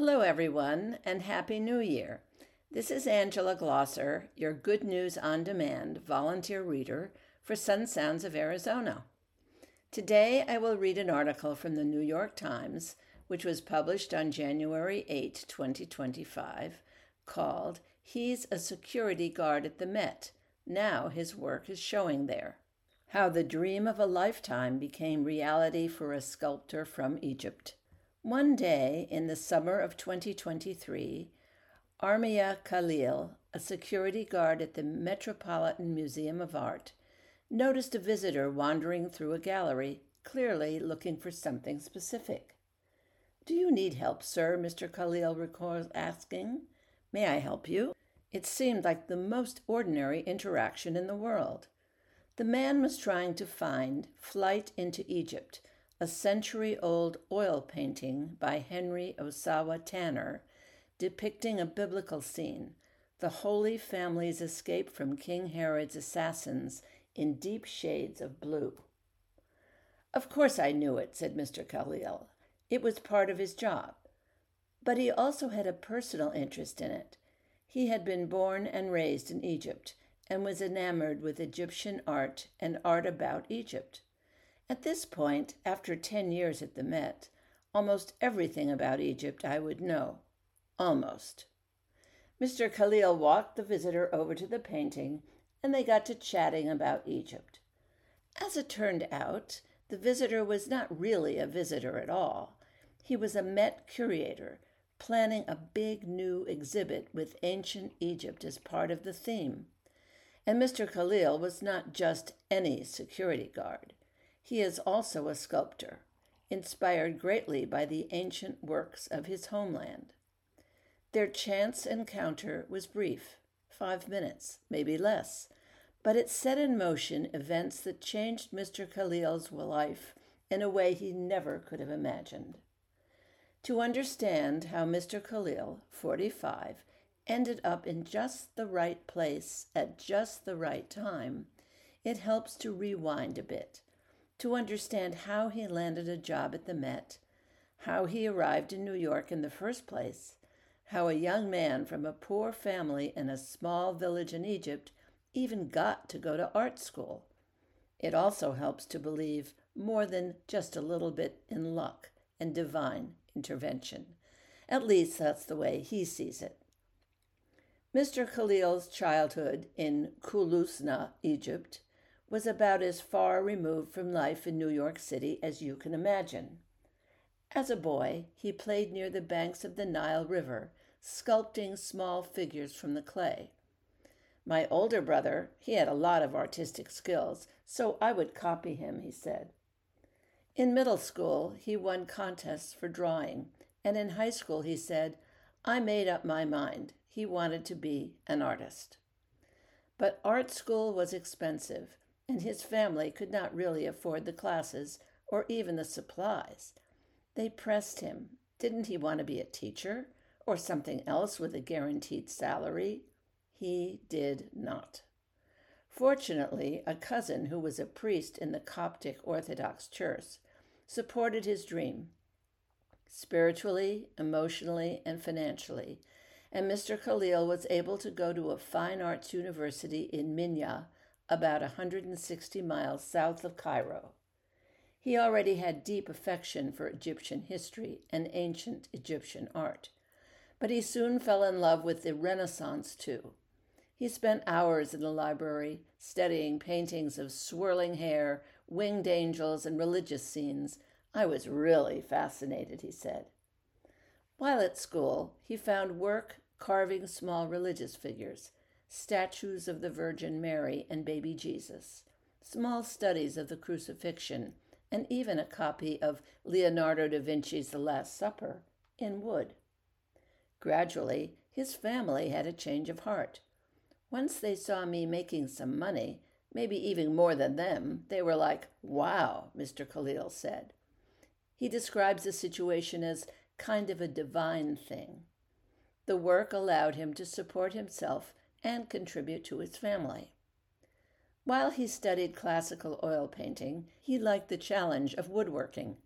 Hello, everyone, and Happy New Year. This is Angela Glosser, your Good News on Demand volunteer reader for Sun Sounds of Arizona. Today, I will read an article from the New York Times, which was published on January 8, 2025, called He's a Security Guard at the Met. Now his work is showing there. How the dream of a lifetime became reality for a sculptor from Egypt. One day in the summer of 2023, Armia Khalil, a security guard at the Metropolitan Museum of Art, noticed a visitor wandering through a gallery, clearly looking for something specific. "Do you need help, sir?" Mr. Khalil recalls asking. "May I help you?" It seemed like the most ordinary interaction in the world. The man was trying to find Flight into Egypt, a century-old oil painting by Henry Ossawa Tanner depicting a biblical scene, the Holy Family's escape from King Herod's assassins in deep shades of blue. "Of course I knew it," said Mr. Khalil. "It was part of his job." But he also had a personal interest in it. He had been born and raised in Egypt and was enamored with Egyptian art and art about Egypt. At this point, after 10 years at the Met, almost everything about Egypt I would know. Almost. Mr. Khalil walked the visitor over to the painting, and they got to chatting about Egypt. As it turned out, the visitor was not really a visitor at all. He was a Met curator, planning a big new exhibit with ancient Egypt as part of the theme. And Mr. Khalil was not just any security guard. He is also a sculptor, inspired greatly by the ancient works of his homeland. Their chance encounter was brief, 5 minutes, maybe less, but it set in motion events that changed Mr. Khalil's life in a way he never could have imagined. To understand how Mr. Khalil, 45, ended up in just the right place at just the right time, it helps to rewind a bit, to understand how he landed a job at the Met, how he arrived in New York in the first place, how a young man from a poor family in a small village in Egypt even got to go to art school. It also helps to believe more than just a little bit in luck and divine intervention. At least that's the way he sees it. Mr. Khalil's childhood in Kulusna, Egypt, was about as far removed from life in New York City as you can imagine. As a boy, he played near the banks of the Nile River, sculpting small figures from the clay. "My older brother, he had a lot of artistic skills, so I would copy him," he said. In middle school, he won contests for drawing, and in high school, he said, "I made up my mind. He wanted to be an artist." But art school was expensive, and his family could not really afford the classes or even the supplies. They pressed him. Didn't he want to be a teacher or something else with a guaranteed salary? He did not. Fortunately, a cousin who was a priest in the Coptic Orthodox Church supported his dream, spiritually, emotionally, and financially, and Mr. Khalil was able to go to a fine arts university in Minya, about 160 miles south of Cairo. He already had deep affection for Egyptian history and ancient Egyptian art, but he soon fell in love with the Renaissance too. He spent hours in the library studying paintings of swirling hair, winged angels, and religious scenes. "I was really fascinated," he said. While at school, he found work carving small religious figures, statues of the Virgin Mary and baby Jesus, small studies of the crucifixion, and even a copy of Leonardo da Vinci's The Last Supper in wood. Gradually, his family had a change of heart. Once they saw me making some money, maybe even more than them, they were like, "Wow," Mr. Khalil said. He describes the situation as kind of a divine thing. The work allowed him to support himself and contribute to his family. While he studied classical oil painting, he liked the challenge of woodworking.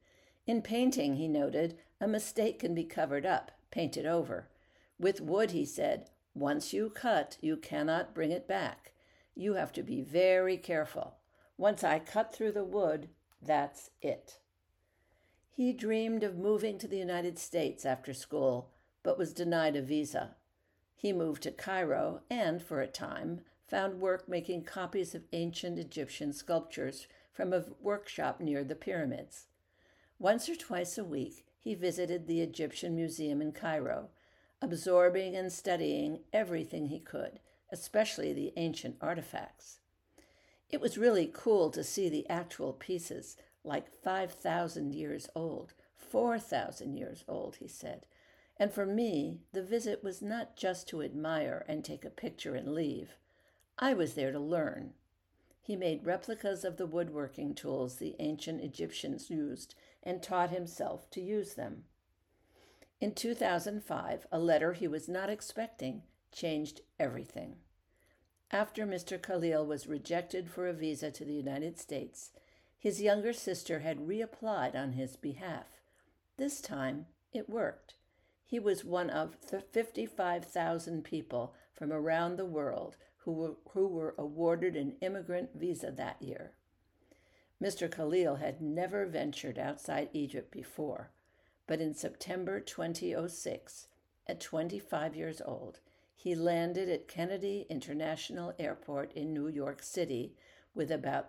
In painting, he noted, a mistake can be covered up, painted over. With wood, he said, once you cut, you cannot bring it back. You have to be very careful. Once I cut through the wood, that's it. He dreamed of moving to the United States after school, but was denied a visa. He moved to Cairo and, for a time, found work making copies of ancient Egyptian sculptures from a workshop near the pyramids. Once or twice a week, he visited the Egyptian Museum in Cairo, absorbing and studying everything he could, especially the ancient artifacts. It was really cool to see the actual pieces, like 5,000 years old, 4,000 years old, he said. And for me, the visit was not just to admire and take a picture and leave. I was there to learn. He made replicas of the woodworking tools the ancient Egyptians used and taught himself to use them. In 2005, a letter he was not expecting changed everything. After Mr. Khalil was rejected for a visa to the United States, his younger sister had reapplied on his behalf. This time, it worked. He was one of 55,000 people from around the world who were awarded an immigrant visa that year. Mr. Khalil had never ventured outside Egypt before, but in September 2006, at 25 years old, he landed at Kennedy International Airport in New York City with about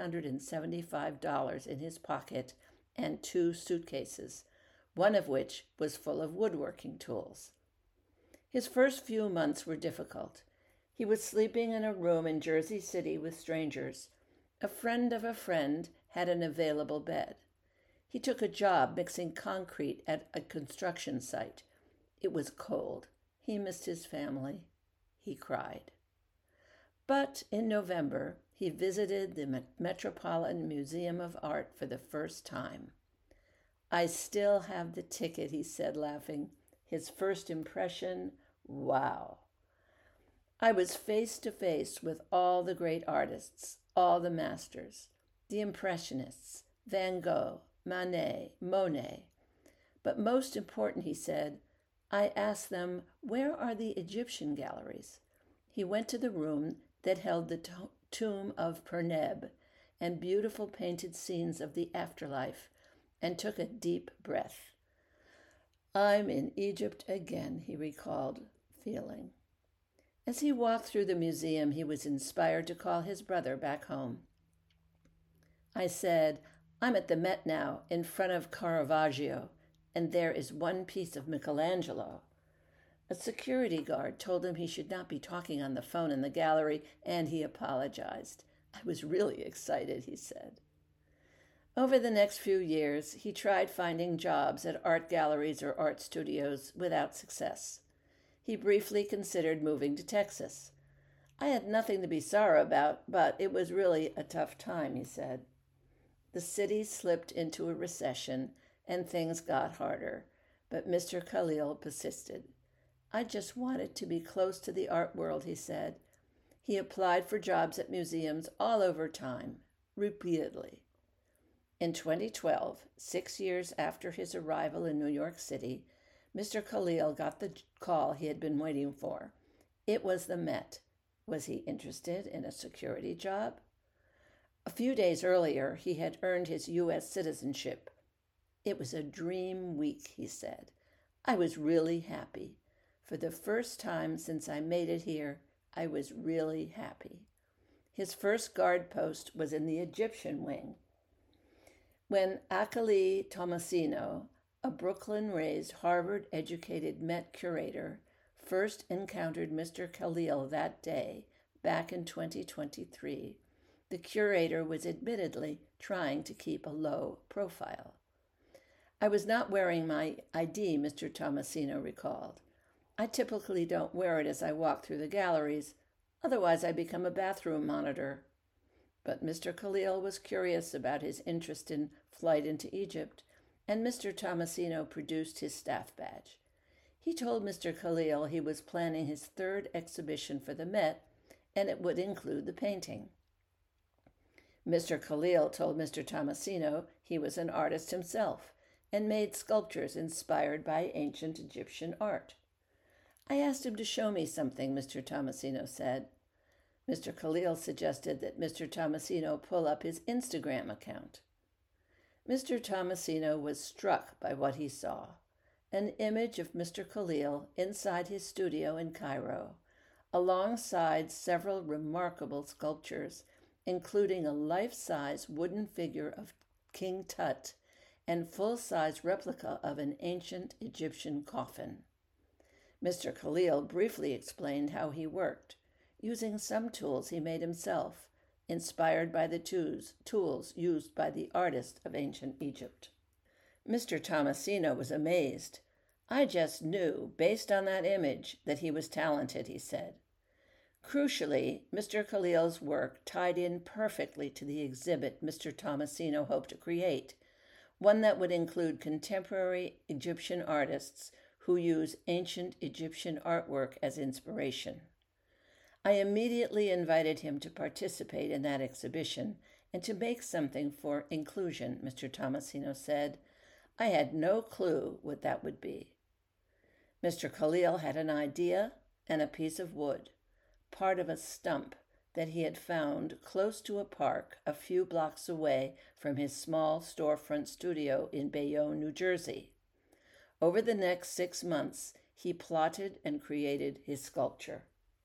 $375 in his pocket and 2 suitcases, one of which was full of woodworking tools. His first few months were difficult. He was sleeping in a room in Jersey City with strangers. A friend of a friend had an available bed. He took a job mixing concrete at a construction site. It was cold. He missed his family. He cried. But in November, he visited the Metropolitan Museum of Art for the first time. I still have the ticket, he said, laughing. His first impression, wow. I was face to face with all the great artists, all the masters, the Impressionists, Van Gogh, Manet, Monet. But most important, he said, I asked them, where are the Egyptian galleries? He went to the room that held the tomb of Perneb and beautiful painted scenes of the afterlife, and took a deep breath. I'm in Egypt again, he recalled, feeling. As he walked through the museum, he was inspired to call his brother back home. I said, I'm at the Met now, in front of Caravaggio, and there is one piece of Michelangelo. A security guard told him he should not be talking on the phone in the gallery, and he apologized. I was really excited, he said. Over the next few years, he tried finding jobs at art galleries or art studios without success. He briefly considered moving to Texas. I had nothing to be sorry about, but it was really a tough time, he said. The city slipped into a recession, and things got harder, but Mr. Khalil persisted. I just wanted to be close to the art world, he said. He applied for jobs at museums all over time, repeatedly. In 2012, 6 years after his arrival in New York City, Mr. Khalil got the call he had been waiting for. It was the Met. Was he interested in a security job? A few days earlier, he had earned his U.S. citizenship. It was a dream week, he said. I was really happy. For the first time since I made it here, I was really happy. His first guard post was in the Egyptian wing. When Akali Tomasino, a Brooklyn-raised, Harvard-educated Met curator, first encountered Mr. Khalil that day, back in 2023, the curator was admittedly trying to keep a low profile. I was not wearing my ID, Mr. Tomasino recalled. I typically don't wear it as I walk through the galleries, otherwise I become a bathroom monitor. But Mr. Khalil was curious about his interest in flight into Egypt, and Mr. Tomasino produced his staff badge. He told Mr. Khalil he was planning his 3rd exhibition for the Met, and it would include the painting. Mr. Khalil told Mr. Tomasino he was an artist himself, and made sculptures inspired by ancient Egyptian art. I asked him to show me something, Mr. Tomasino said. Mr. Khalil suggested that Mr. Tomasino pull up his Instagram account. Mr. Tomasino was struck by what he saw, an image of Mr. Khalil inside his studio in Cairo, alongside several remarkable sculptures, including a life-size wooden figure of King Tut and full-size replica of an ancient Egyptian coffin. Mr. Khalil briefly explained how he worked, using some tools he made himself, inspired by the tools used by the artists of ancient Egypt. Mr. Tomasino was amazed. I just knew, based on that image, that he was talented, he said. Crucially, Mr. Khalil's work tied in perfectly to the exhibit Mr. Tomasino hoped to create, one that would include contemporary Egyptian artists who use ancient Egyptian artwork as inspiration. I immediately invited him to participate in that exhibition and to make something for inclusion, Mr. Tomasino said. I had no clue what that would be. Mr. Khalil had an idea and a piece of wood, part of a stump that he had found close to a park a few blocks away from his small storefront studio in Bayonne, New Jersey. Over the next 6 months, he plotted and created his sculpture.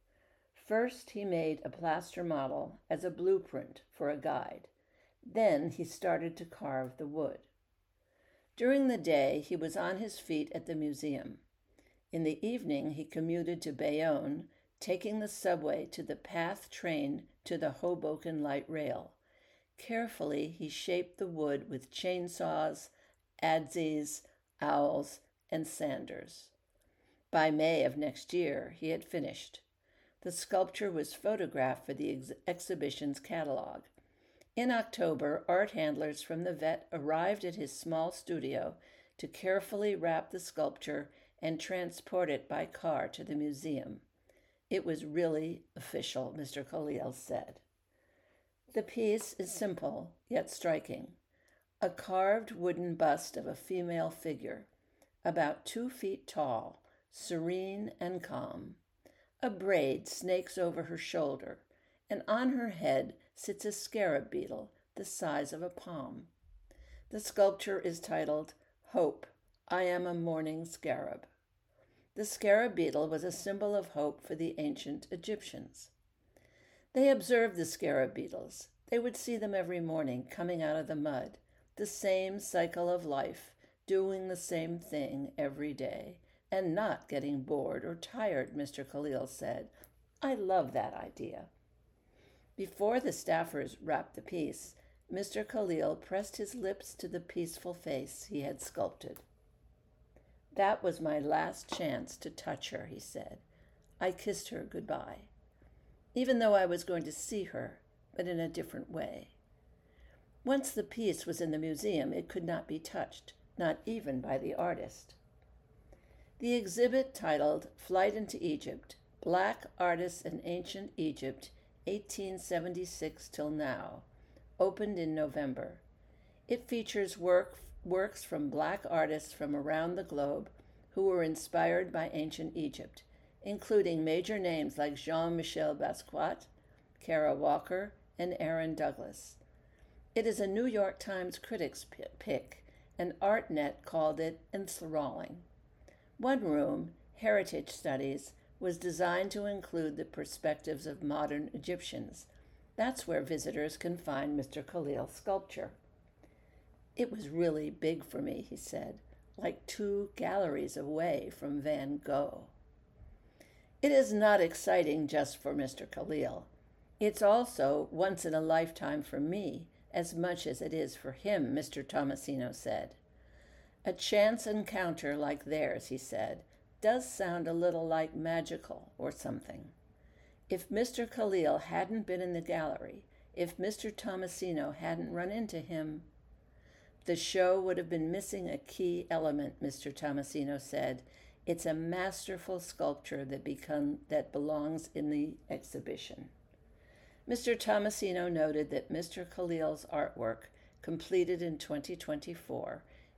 First, he made a plaster model as a blueprint for a guide. Then he started to carve the wood. During the day, he was on his feet at the museum. In the evening, he commuted to Bayonne, taking the subway to the PATH train to the Hoboken Light Rail. Carefully, he shaped the wood with chainsaws, adzes, owls, and sanders. By May of next year, he had finished. The sculpture was photographed for the exhibition's catalog. In October, art handlers from the Vet arrived at his small studio to carefully wrap the sculpture and transport it by car to the museum. It was really official, Mr. Khalil said. The piece is simple, yet striking. A carved wooden bust of a female figure, about 2 feet tall, serene and calm. A braid snakes over her shoulder, and on her head sits a scarab beetle the size of a palm. The sculpture is titled, Hope, I Am a Morning Scarab. The scarab beetle was a symbol of hope for the ancient Egyptians. They observed the scarab beetles. They would see them every morning coming out of the mud, the same cycle of life, doing the same thing every day, and not getting bored or tired, Mr. Khalil said. I love that idea. Before the staffers wrapped the piece, Mr. Khalil pressed his lips to the peaceful face he had sculpted. That was my last chance to touch her, he said. I kissed her goodbye, even though I was going to see her, but in a different way. Once the piece was in the museum, it could not be touched, not even by the artist. The exhibit, titled Flight into Egypt, Black Artists in Ancient Egypt, 1876 till Now, opened in November. It features works from Black artists from around the globe who were inspired by ancient Egypt, including major names like Jean-Michel Basquiat, Kara Walker, and Aaron Douglas. It is a New York Times critics pick, and ArtNet called it enthralling. One room, Heritage Studies, was designed to include the perspectives of modern Egyptians. That's where visitors can find Mr. Khalil's sculpture. It was really big for me, he said, like 2 galleries away from Van Gogh. It is not exciting just for Mr. Khalil. It's also once in a lifetime for me, as much as it is for him, Mr. Tomasino said. A chance encounter like theirs, he said, does sound a little like magical or something. If Mr. Khalil hadn't been in the gallery, if Mr. Tomasino hadn't run into him, the show would have been missing a key element, Mr. Tomasino said. It's a masterful sculpture that belongs in the exhibition. Mr. Tomasino noted that Mr. Khalil's artwork, completed in 2024,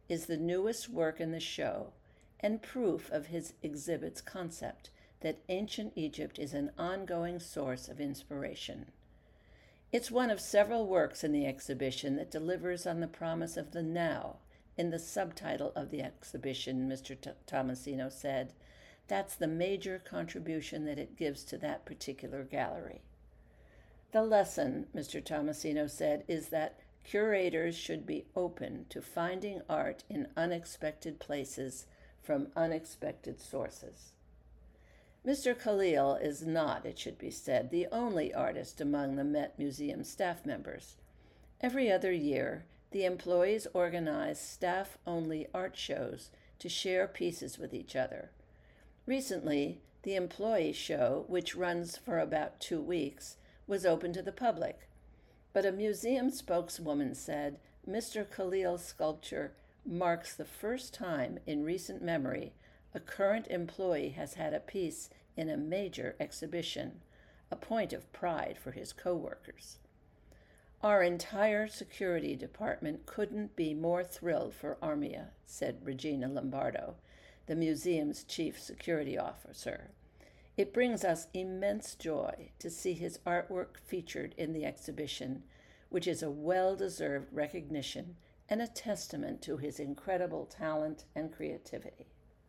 is the newest work in the show and proof of his exhibit's concept that ancient Egypt is an ongoing source of inspiration. It's one of several works in the exhibition that delivers on the promise of the now. In the subtitle of the exhibition, Mr. Tomasino said, that's the major contribution that it gives to that particular gallery. The lesson, Mr. Tomasino said, is that curators should be open to finding art in unexpected places from unexpected sources. Mr. Khalil is not, it should be said, the only artist among the Met Museum staff members. Every other year, the employees organize staff-only art shows to share pieces with each other. Recently, the employee show, which runs for about 2 weeks, was open to the public. But a museum spokeswoman said Mr. Khalil's sculpture marks the first time in recent memory a current employee has had a piece in a major exhibition, a point of pride for his co-workers. Our entire security department couldn't be more thrilled for Armia, said Regina Lombardo, the museum's chief security officer. It brings us immense joy to see his artwork featured in the exhibition, which is a well-deserved recognition and a testament to his incredible talent and creativity.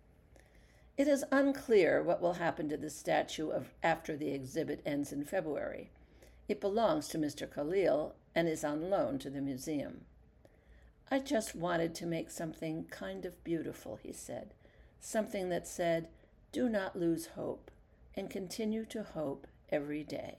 It is unclear what will happen to the statue after the exhibit ends in February. It belongs to Mr. Khalil and is on loan to the museum. I just wanted to make something kind of beautiful, he said, something that said, do not lose hope and continue to hope every day.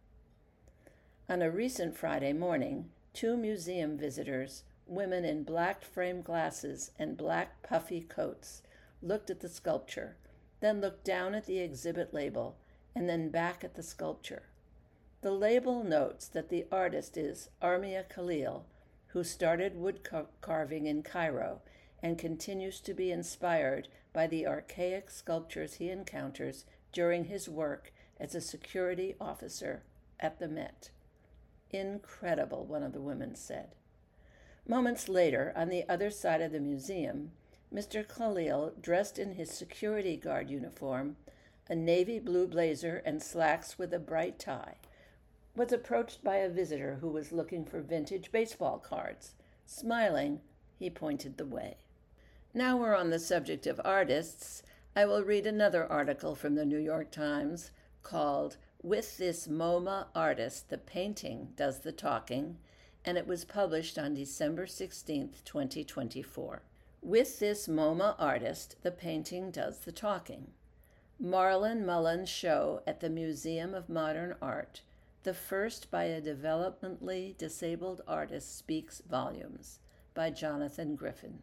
On a recent Friday morning, 2 museum visitors, women in black framed glasses and black puffy coats, looked at the sculpture, then looked down at the exhibit label, and then back at the sculpture. The label notes that the artist is Armia Khalil, who started wood carving in Cairo and continues to be inspired by the archaic sculptures he encounters during his work as a security officer at the Met. Incredible, one of the women said. Moments later, on the other side of the museum, Mr. Khalil, dressed in his security guard uniform, a navy blue blazer and slacks with a bright tie, was approached by a visitor who was looking for vintage baseball cards. Smiling, he pointed the way. Now we're on the subject of artists. I will read another article from the New York Times called With This MoMA Artist, the Painting Does the Talking, and it was published on December 16, 2024. With this MoMA artist, the painting does the talking. Marlon Mullen's show at the Museum of Modern Art, the first by a developmentally disabled artist, speaks volumes, by Jonathan Griffin.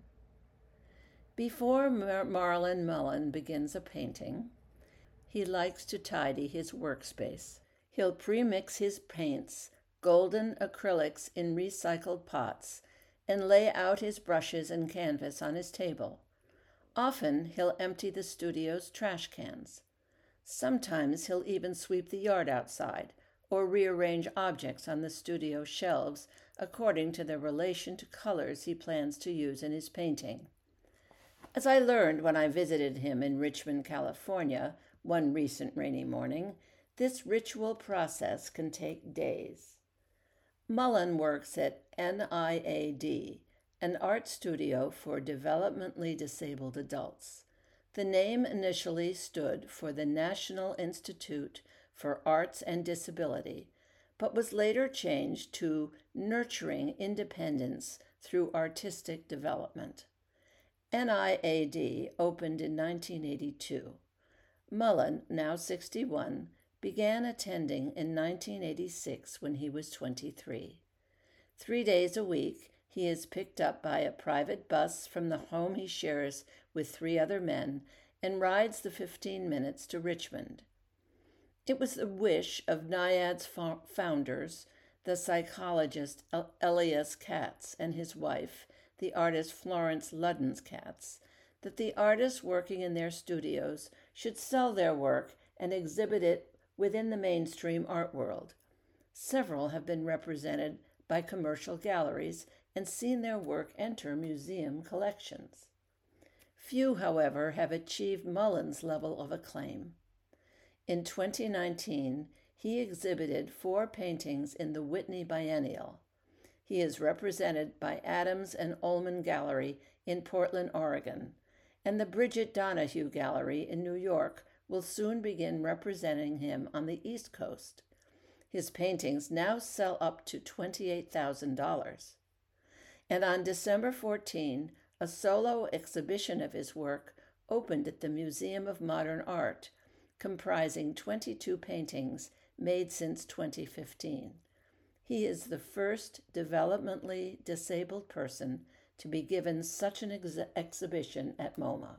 Before Marlon Mullen begins a painting, he likes to tidy his workspace. He'll pre-mix his paints, golden acrylics in recycled pots, and lay out his brushes and canvas on his table. Often he'll empty the studio's trash cans. Sometimes he'll even sweep the yard outside or rearrange objects on the studio shelves according to their relation to colors he plans to use in his painting. As I learned when I visited him in Richmond, California, one recent rainy morning, this ritual process can take days. Mullen works at NIAD, an art studio for developmentally disabled adults. The name initially stood for the National Institute for Arts and Disability, but was later changed to Nurturing Independence Through Artistic Development. NIAD opened in 1982. Mullen, now 61, began attending in 1986 when he was 23. 3 days a week, he is picked up by a private bus from the home he shares with 3 other men and rides the 15 minutes to Richmond. It was the wish of NIAD's founders, the psychologist Elias Katz and his wife, the artist Florence Ludden's Katz, that the artists working in their studios should sell their work and exhibit it within the mainstream art world. Several have been represented by commercial galleries, and seen their work enter museum collections. Few, however, have achieved Mullen's level of acclaim. In 2019, he exhibited 4 paintings in the Whitney Biennial. He is represented by Adams and Ullman Gallery in Portland, Oregon, and the Bridget Donahue Gallery in New York will soon begin representing him on the East Coast. His paintings now sell up to $28,000. And on December 14, a solo exhibition of his work opened at the Museum of Modern Art, comprising 22 paintings made since 2015. He is the first developmentally disabled person to be given such an exhibition at MoMA.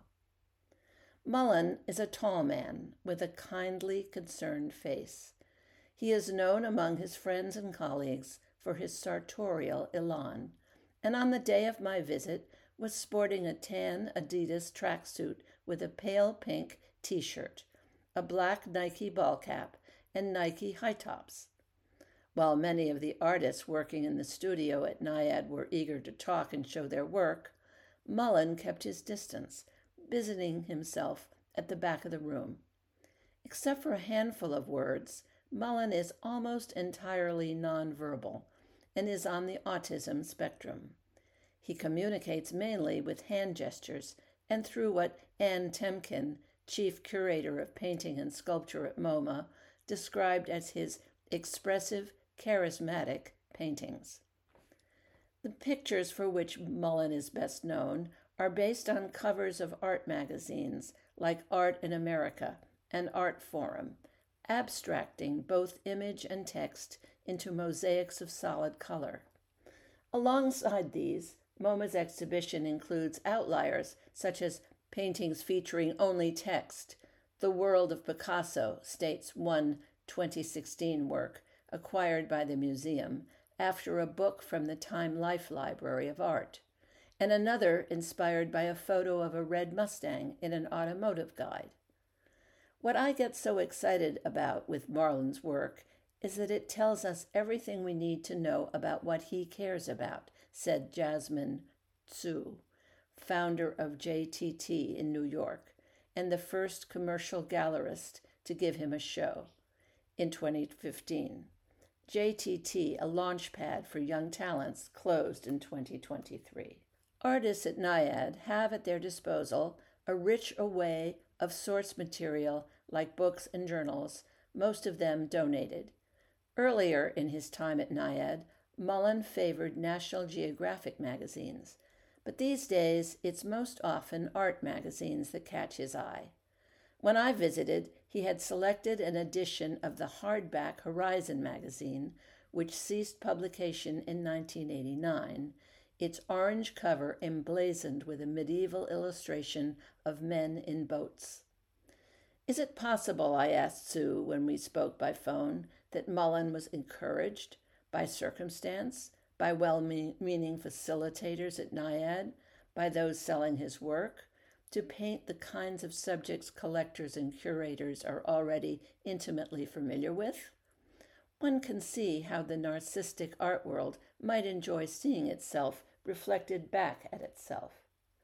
Mullen is a tall man with a kindly, concerned face. He is known among his friends and colleagues for his sartorial elan, and on the day of my visit was sporting a tan Adidas tracksuit with a pale pink t-shirt, a black Nike ball cap, and Nike high tops. While many of the artists working in the studio at NIAD were eager to talk and show their work, Mullen kept his distance, busying himself at the back of the room. Except for a handful of words, Mullen is almost entirely nonverbal and is on the autism spectrum. He communicates mainly with hand gestures and through what Ann Temkin, chief curator of painting and sculpture at MoMA, described as his expressive, charismatic paintings. The pictures for which Mullen is best known are based on covers of art magazines like Art in America and Art Forum, abstracting both image and text into mosaics of solid color. Alongside these, MoMA's exhibition includes outliers such as paintings featuring only text. The World of Picasso states one 2016 work acquired by the museum after a book from the Time Life Library of Art, and another inspired by a photo of a red Mustang in an automotive guide. What I get so excited about with Mullen's work is that it tells us everything we need to know about what he cares about, said Jasmine Tsu, founder of JTT in New York, and the first commercial gallerist to give him a show in 2015. JTT, a launch pad for young talents, closed in 2023. Artists at NIAD have at their disposal a rich array of source material like books and journals, most of them donated. Earlier in his time at NIAD, Mullen favored National Geographic magazines, but these days it's most often art magazines that catch his eye. When I visited, he had selected an edition of the hardback Horizon magazine, which ceased publication in 1989, its orange cover emblazoned with a medieval illustration of men in boats. Is it possible, I asked Sue when we spoke by phone, that Mullen was encouraged by circumstance, by well-meaning facilitators at NIAD, by those selling his work, to paint the kinds of subjects collectors and curators are already intimately familiar with? One can see how the narcissistic art world might enjoy seeing itself reflected back at itself.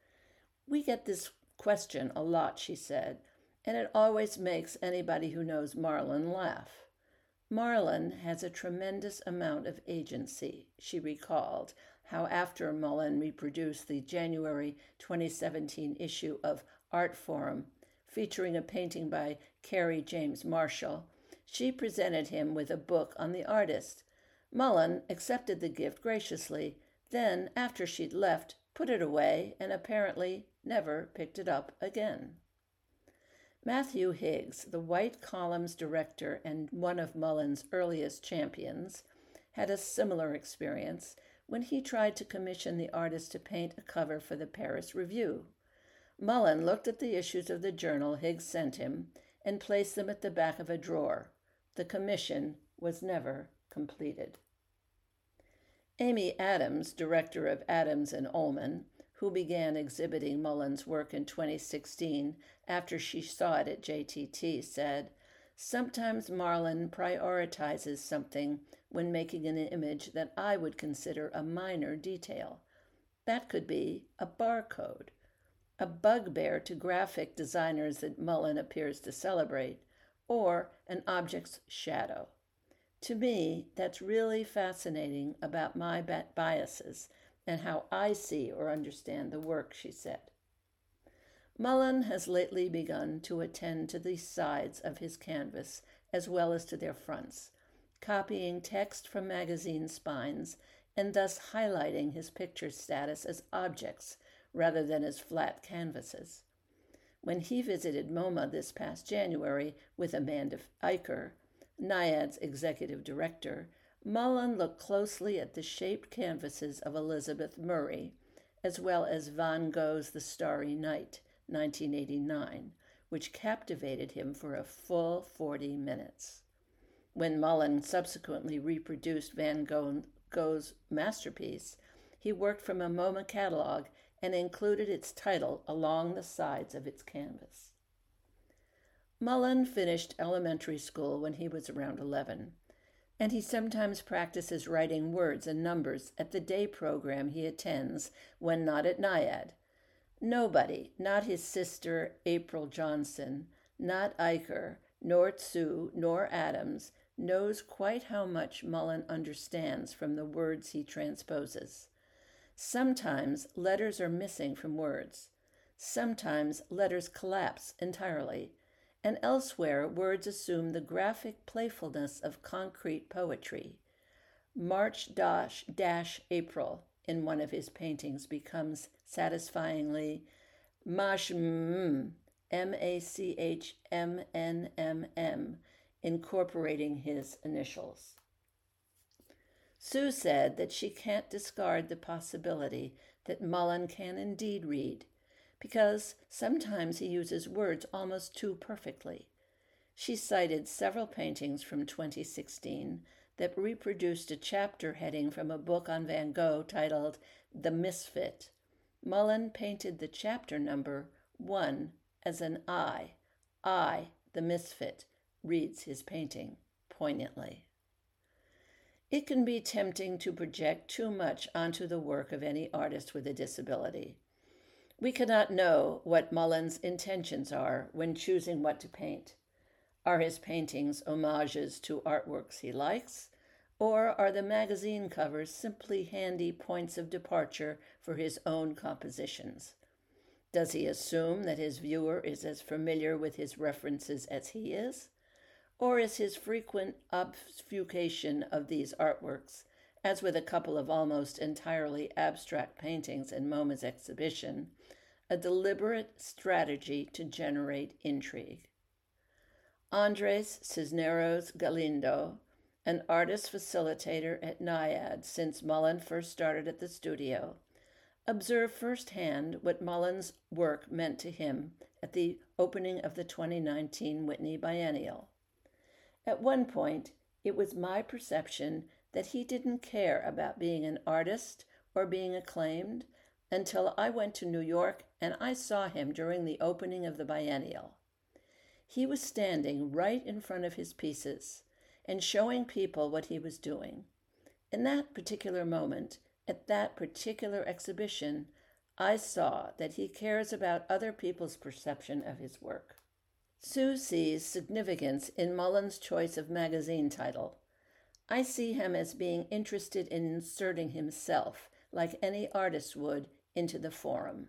We get this question a lot, she said, and it always makes anybody who knows Mullen laugh. Mullen has a tremendous amount of agency, she recalled how after Mullen reproduced the January 2017 issue of Art Forum, featuring a painting by Carrie James Marshall, she presented him with a book on the artist. Mullen accepted the gift graciously, then, after she'd left, put it away and apparently never picked it up again. Matthew Higgs, the White Columns director and one of Mullen's earliest champions, had a similar experience when he tried to commission the artist to paint a cover for the Paris Review. Mullen looked at the issues of the journal Higgs sent him and placed them at the back of a drawer. The commission was never completed. Amy Adams, director of Adams and Ullman, who began exhibiting Mullen's work in 2016 after she saw it at JTT, said, "Sometimes Mullen prioritizes something when making an image that I would consider a minor detail. That could be a barcode, a bugbear to graphic designers that Mullen appears to celebrate, or an object's shadow. To me, that's really fascinating about my biases and how I see or understand the work, she said. Mullen has lately begun to attend to the sides of his canvas as well as to their fronts, copying text from magazine spines and thus highlighting his picture status as objects rather than as flat canvases. When he visited MoMA this past January with Amanda Eicher, NIAD's executive director, Mullen looked closely at the shaped canvases of Elizabeth Murray, as well as Van Gogh's The Starry Night, 1989, which captivated him for a full 40 minutes. When Mullen subsequently reproduced Van Gogh's masterpiece, he worked from a MoMA catalog and included its title along the sides of its canvas. Mullen finished elementary school when he was around 11, and he sometimes practices writing words and numbers at the day program he attends when not at NIAD. Nobody, not his sister April Johnson, not Eicher, nor Tsu, nor Adams, knows quite how much Mullen understands from the words he transposes. Sometimes letters are missing from words. Sometimes letters collapse entirely, and elsewhere words assume the graphic playfulness of concrete poetry. March-April in one of his paintings becomes satisfyingly Machmmm, Machmmm, incorporating his initials. Sue said that she can't discard the possibility that Mullen can indeed read, because sometimes he uses words almost too perfectly. She cited several paintings from 2016 that reproduced a chapter heading from a book on Van Gogh titled The Misfit. Mullen painted the chapter number 1 as an I. I, the misfit, reads his painting poignantly. It can be tempting to project too much onto the work of any artist with a disability. We cannot know what Mullen's intentions are when choosing what to paint. Are his paintings homages to artworks he likes, or are the magazine covers simply handy points of departure for his own compositions? Does he assume that his viewer is as familiar with his references as he is? Or is his frequent obfuscation of these artworks, as with a couple of almost entirely abstract paintings in MoMA's exhibition, a deliberate strategy to generate intrigue? Andres Cisneros Galindo, an artist facilitator at NIAD since Mullen first started at the studio, observed firsthand what Mullen's work meant to him at the opening of the 2019 Whitney Biennial. At one point, it was my perception that he didn't care about being an artist or being acclaimed until I went to New York and I saw him during the opening of the biennial. He was standing right in front of his pieces and showing people what he was doing. In that particular moment, at that particular exhibition, I saw that he cares about other people's perception of his work. Sue sees significance in Mullen's choice of magazine title. I see him as being interested in inserting himself, like any artist would, into the forum.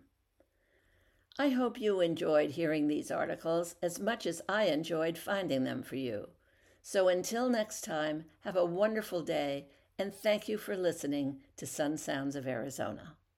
I hope you enjoyed hearing these articles as much as I enjoyed finding them for you. So until next time, have a wonderful day, and thank you for listening to Sun Sounds of Arizona.